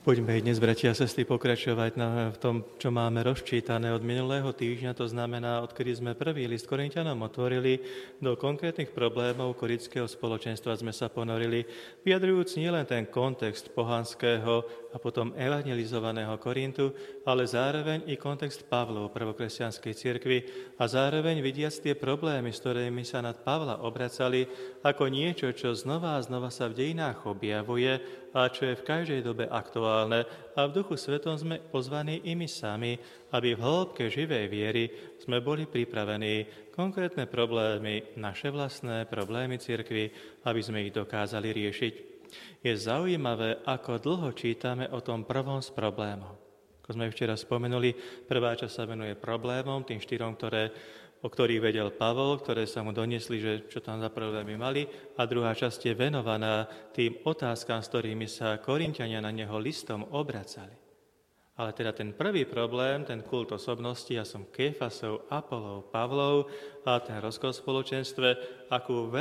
Poďme dnes, bratia a sestry, pokračovať v tom, čo máme rozčítané od minulého týždňa, to znamená, odkedy sme prvý list Korinťanom otvorili, do konkrétnych problémov korinského spoločenstva sme sa ponorili, vyjadrujúc nielen ten kontext pohanského a potom evangelizovaného Korintu, ale zároveň i kontext Pavlov prvokresťanskej cirkvi a zároveň vidiac tie problémy, s ktorými sa nad Pavla obracali, ako niečo, čo znova a znova sa v dejinách objavuje a čo je v každej dobe aktuálne. A v Duchu Svetom sme pozvaní i my sami, aby v hĺbke živej viery sme boli pripravení konkrétne problémy, naše vlastné problémy cirkvi, aby sme ich dokázali riešiť. Je zaujímavé, ako dlho čítame o tom prvom z problémov. Ako sme včera spomenuli, prvá časť sa venuje problémom, tým 4, o ktorých vedel Pavol, ktoré sa mu doniesli, že čo tam za problémy mali, a druhá časť je venovaná tým otázkam, s ktorými sa Korinťania na neho listom obracali. Ale teda ten prvý problém, ten kult osobnosti, ja som Kéfasov, Apolov, Pavlov a ten rozkol v spoločenstve, akú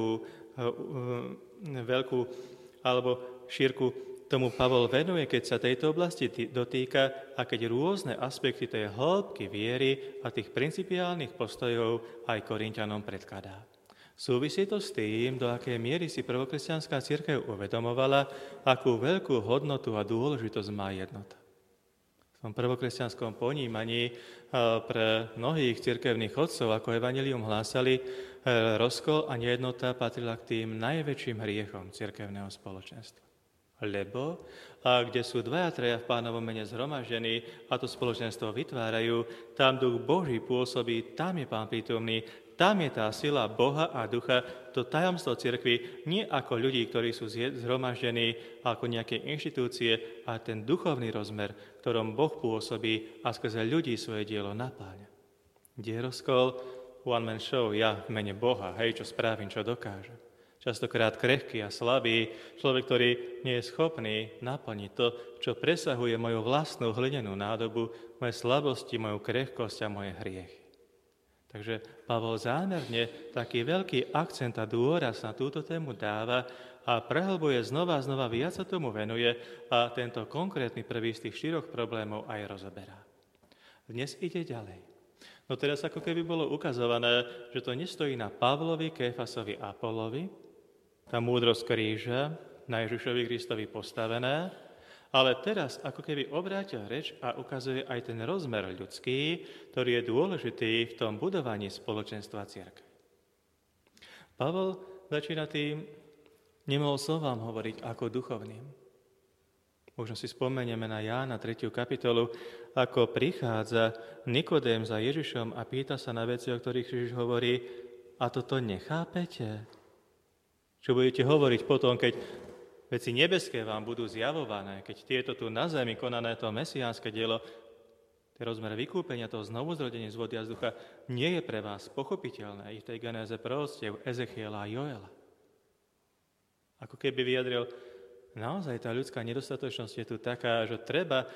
veľkú alebo šírku tomu Pavol venuje, keď sa tejto oblasti dotýka a keď rôzne aspekty tej hĺbky viery a tých principiálnych postojov aj Korinťanom predkladá. Súvisí to s tým, do akej miery si prvokresťanská cirkev uvedomovala, akú veľkú hodnotu a dôležitosť má jednota. V tom prvokresťanskom ponímaní pre mnohých cirkevných otcov, ako evanjelium hlásali, rozkol a nejednota patrila k tým najväčším hriechom cirkevného spoločenstva. Lebo kde sú 2-3 v Pánovom mene zhromaždení a to spoločenstvo vytvárajú, tam Duch Boží pôsobí, tam je Pán prítomný, tam je tá sila Boha a Ducha, to tajomstvo cirkvi, nie ako ľudí, ktorí sú zhromaždení, ako nejaké inštitúcie, a ten duchovný rozmer, v ktorom Boh pôsobí a skrze ľudí svoje dielo napáňa. Kde je rozkol? One man show, ja v mene Boha, hej, čo spravím, čo dokážem. Častokrát krehký a slabý, človek, ktorý nie je schopný naplniť to, čo presahuje moju vlastnú hlinenú nádobu, moje slabosti, moju krehkosť a moje hriechy. Takže Pavol zámerne taký veľký akcent a dôraz na túto tému dáva a prehlbuje znova a znova, viac sa tomu venuje a tento konkrétny prvý z tých 4 problémov aj rozoberá. Dnes ide ďalej. No teraz ako keby bolo ukazované, že to nestojí na Pavlovi, Kéfasovi a Apolovi, tá múdrosť kríža na Ježišovi Kristovi postavená, ale teraz ako keby obrátil reč a ukazuje aj ten rozmer ľudský, ktorý je dôležitý v tom budovaní spoločenstva cirkvi. Pavol začína tým, nemohol som vám hovoriť ako duchovným. Možno si spomenieme na Jána 3. kapitolu, ako prichádza Nikodém za Ježišom a pýta sa na veci, o ktorých Ježiš hovorí, a toto nechápete? Čo budete hovoriť potom, keď veci nebeské vám budú zjavované, keď tieto tu na zemi konané to mesiánske dielo, ten rozmer vykúpenia, toho znovuzrodenia z vody a vzducha, nie je pre vás pochopiteľné i v tej genéze proroctiev Ezechiela a Joela. Ako keby vyjadril, naozaj tá ľudská nedostatočnosť je tu taká, že treba,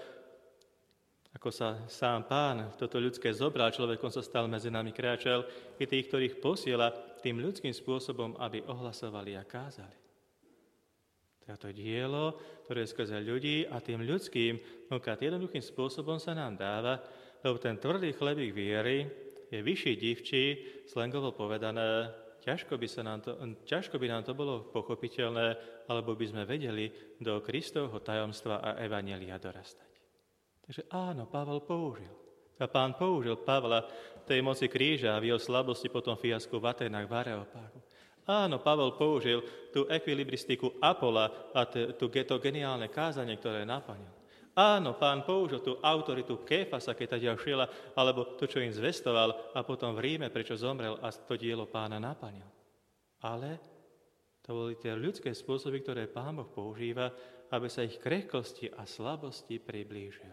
ako sa sám Pán toto ľudské zobral, človekom sa stal medzi nami, kráčal, i tých, ktorých posiela tým ľudským spôsobom, aby ohlasovali a kázali. To dielo, ktoré je skrze ľudí a tým ľudským, jednoduchým spôsobom sa nám dáva, lebo ten tvrdý chlebík viery je vyšší divčí, slangovo povedané, ťažko by nám to bolo pochopiteľné, alebo by sme vedeli do Kristovho tajomstva a evanjelia dorastať. Takže áno, Pavol použil. A Pán použil Pavla v tej moci kríža a v jeho slabosti potom fiasku v Atenách, v Areopágu. Áno, Pavol použil tú ekvilibristiku Apola a to geniálne kázanie, ktoré naplnil. Áno, Pán použil tú autoritu Kéfasa, keď teda šiel, alebo to, čo im zvestoval a potom v Ríme, prečo zomrel a to dielo Pána naplnil. Ale to boli tie ľudské spôsoby, ktoré Pán Boh používa, aby sa ich krehkosti a slabosti priblížil.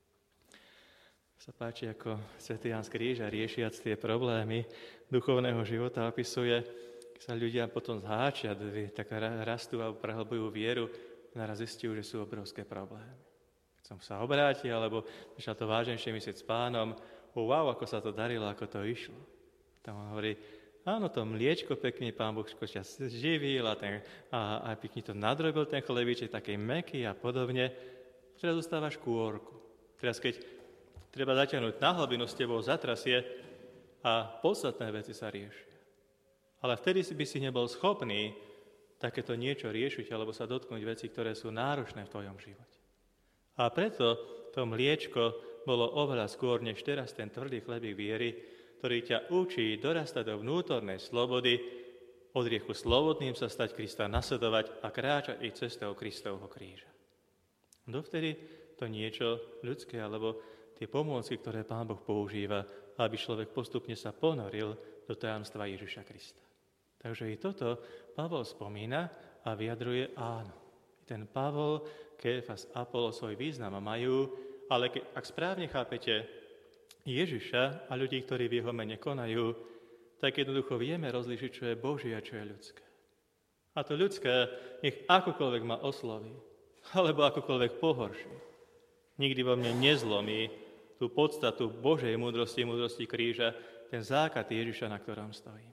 Sa páči, ako svätý Ján z Kríža, riešiac tie problémy duchovného života, opisuje, sa ľudia potom zháčia, tak rastú a prehlbujú vieru, naraz zistiu, že sú obrovské problémy. Keď som sa obrátil, alebo začal to vážnejšie myslieť s Pánom, wow, ako sa to darilo, ako to išlo. Tam on hovorí, áno, to mliečko pekne Pán Boh čas živil a pekne to nadrobil ten chlebíček, taký mäkký a podobne. teraz dostávaš kôrku. Teraz keď treba zaťahnuť na hlbinu, s tebou zatrasie a podstatné veci sa riešia. Ale vtedy by si nebol schopný takéto niečo riešiť alebo sa dotknúť veci, ktoré sú náročné v tvojom živote. A preto to mliečko bolo oveľa skôr než teraz ten tvrdý chlebík viery, ktorý ťa učí dorastať do vnútornej slobody, od hriechu slobodným sa stať Krista nasledovať a kráčať ich cestou Kristovho kríža. Dovtedy to niečo ľudské, alebo tie pomôcky, ktoré Pán Boh používa, aby človek postupne sa ponoril do tajomstva Ježiša Krista. Takže i toto Pavol spomína a vyjadruje áno. Ten Pavol, Kéfas, Apollo svoj význam majú, ale ak správne chápete Ježiša a ľudí, ktorí v jeho mene konajú, tak jednoducho vieme rozlíšiť, čo je Božie a čo je ľudské. A to ľudské nech akokoľvek ma osloví, alebo akokoľvek pohorší. Nikdy vo mne nezlomí tú podstatu Božej múdrosti kríža, ten základ Ježiša, na ktorom stojí.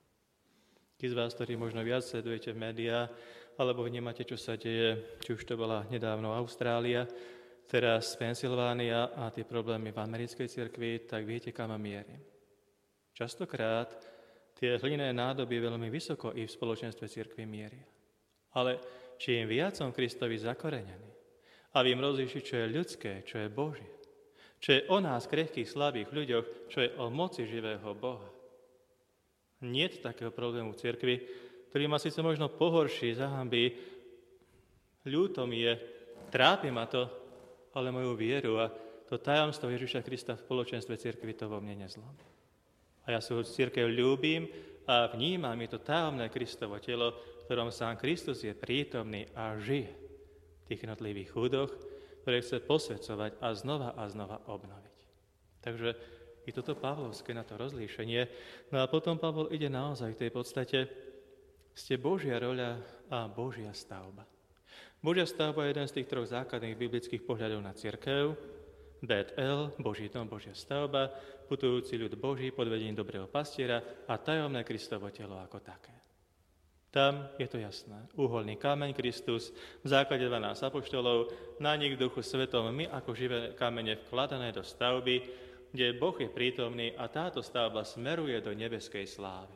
Tí z vás, ktorí možno viac sledujete v médiách, alebo vnímate, čo sa deje, či už to bola nedávno Austrália, teraz Pensylvánia a tie problémy v americkej cirkvi, tak viete, kam mierim. Častokrát tie hlinené nádoby veľmi vysoko i v spoločenstve cirkvi mieria. Ale čím viac som Kristovi zakorenený a vím rozlíšiť, čo je ľudské, čo je Božie, čo je o nás, krehkých, slabých ľuďoch, čo je o moci živého Boha. Niet takého problému v cirkvi, ktorý ma síce možno pohorší, zahambí, ľúto mi je, trápi ma to, ale moju vieru a to tajomstvo Ježiša Krista v spoločenstve cirkvi to vo mne nezlomí. A ja svoju cirkev ľúbim a vnímam, je to tajomné Kristovo telo, v ktorom sám Kristus je prítomný a žije v tých jednotlivých chudoch, ktoré chce posvedzovať a znova obnoviť. Takže je toto pavlovské na to rozlíšenie. No a potom Pavol ide naozaj k tej podstate, ste Božia roľa a Božia stavba. Božia stavba je jeden z tých troch základných biblických pohľadov na cirkev. Bet-El, Boží dom, Božia stavba, putujúci ľud Boží pod vedením dobrého pastiera a tajomné Kristovo telo ako také. Tam je to jasné. Úholný kameň Kristus, v základe 12 apoštolov, na nich v Duchu Svetom my ako živé kamene vkladané do stavby, kde Boh je prítomný a táto stavba smeruje do nebeskej slávy.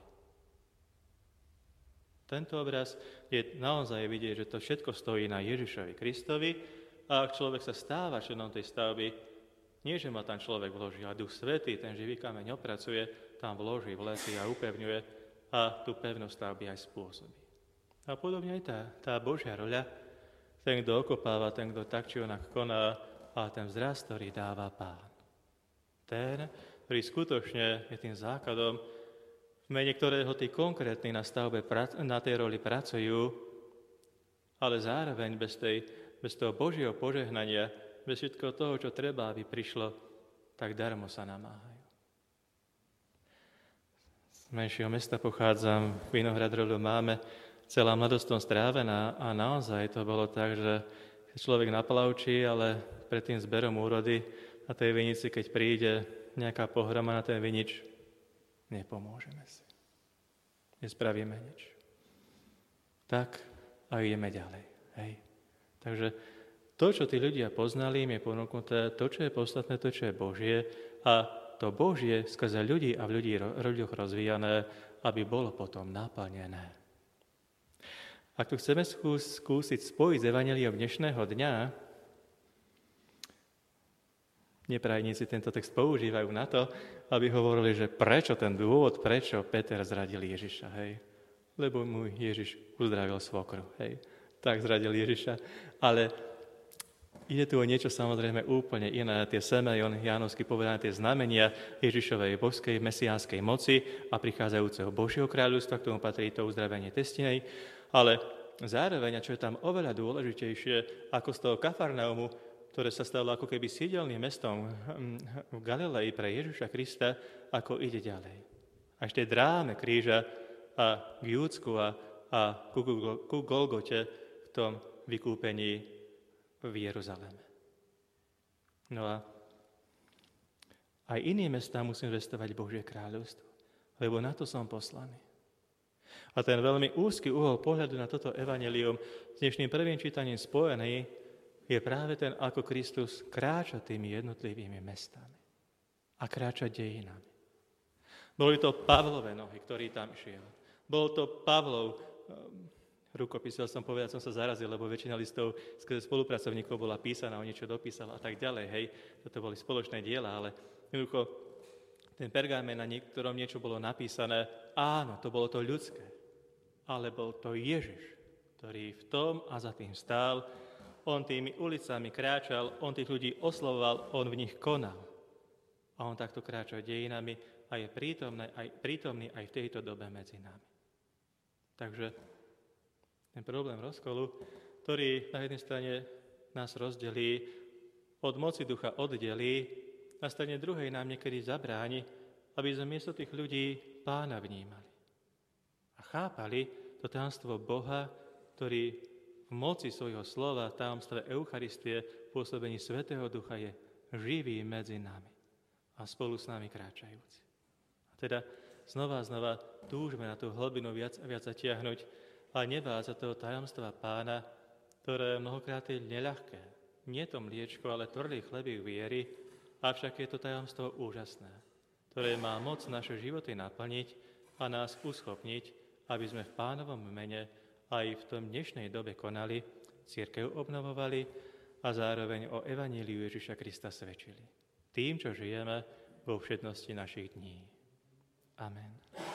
Tento obraz je naozaj vidieť, že to všetko stojí na Ježišovi Kristovi a ak človek sa stáva členom tej stavby, nie, že ma tam človek vloží, a Duch Svätý, ten živý kameň opracuje, tam vloží, vletí a upevňuje a tú pevnosť stavby aj spôsobí. A podobne aj tá Božia roľa, ten, kto okopáva, ten, kto tak či onak koná, a ten vzrast, ktorý dáva Pán. Ten, ktorý skutočne je tým základom, v mene ktorého tí konkrétni na stavbe, na tej roli pracujú, ale zároveň bez toho Božieho požehnania, bez všetkého toho, čo treba, aby prišlo, tak darmo sa namáhajú. Z menšieho mesta pochádzam, Vinohradrolu máme celá mladosť strávená a naozaj to bolo tak, že človek naplavčí, ale pred tým zberom úrody na tej vinici, keď príde nejaká pohroma na ten vinič, nepomôžeme si. Nespravíme nič. Tak a ideme ďalej. Hej. Takže to, čo tí ľudia poznali, im je ponúknuté, to, čo je podstatné, to, čo je Božie, a to Božie skrze ľudí a v ľuďoch rozvíjané, aby bolo potom naplnené. Ak tu chceme skúsiť spojiť s evanjeliom dnešného dňa, neprajníci tento text používajú na to, aby hovorili, že prečo ten dôvod, prečo Peter zradil Ježiša, hej? Lebo mu Ježiš uzdravil svokru, hej? Tak zradil Ježiša, ale ide tu o niečo samozrejme úplne iné. Tie Semeion Jánovsky povedané, tie znamenia Ježišovej božskej mesiánskej moci a prichádzajúceho Božieho kráľovstva, k tomu patrí to uzdravenie testinej, ale zároveň, a čo je tam oveľa dôležitejšie, ako z toho Kafarnaumu, ktoré sa stalo ako keby sídelným mestom v Galilei pre Ježiša Krista, ako ide ďalej. Až tej dráme kríža a k Júdsku a ku Golgote v tom vykúpení v Jeruzaleme. No a aj iné mestá musím zvestovať Božie kráľovstvo, lebo na to som poslaný. A ten veľmi úzky uhol pohľadu na toto evanjelium s dnešným prvým čítaním spojený je práve ten, ako Kristus kráča tými jednotlivými mestami a kráča dejinami. Boli to Pavlové nohy, ktorý tam šiel. Bol to Pavlov rukopis, som povedať, som sa zarazil, lebo väčšina listov spolupracovníkov bola písaná, on niečo dopísal a tak ďalej, hej. Toto boli spoločné diela, ale jednoducho ten pergamen, na niektorom niečo bolo napísané, áno, to bolo to ľudské, ale bol to Ježiš, ktorý v tom a za tým stál, on tými ulicami kráčal, on tých ľudí oslovoval, on v nich konal. A on takto kráča dejinami a je prítomný aj v tejto dobe medzi nami. Takže ten problém rozkolu, ktorý na jednej strane nás rozdelí, od moci ducha oddelí, na strane druhej nám niekedy zabráni, aby sme miesto tých ľudí Pána vnímali. A chápali to tajomstvo Boha, ktorý v moci svojho slova, tajomstve Eucharistie, pôsobení Svätého Ducha je živý medzi nami a spolu s nami kráčajúci. A teda znova túžme na tú hlbinu viac a viac zatiahnuť a nebáť sa toho tajomstva Pána, ktoré mnohokrát je neľahké. Nie to mliečko, ale tvrdý chlebík viery, avšak je to tajomstvo úžasné, ktoré má moc naše životy naplniť a nás uschopniť, aby sme v Pánovom mene aj v tom dnešnej dobe konali, cirkev obnovovali a zároveň o evaníliu Ježiša Krista svedčili. Tým, čo žijeme vo všednosti našich dní. Amen.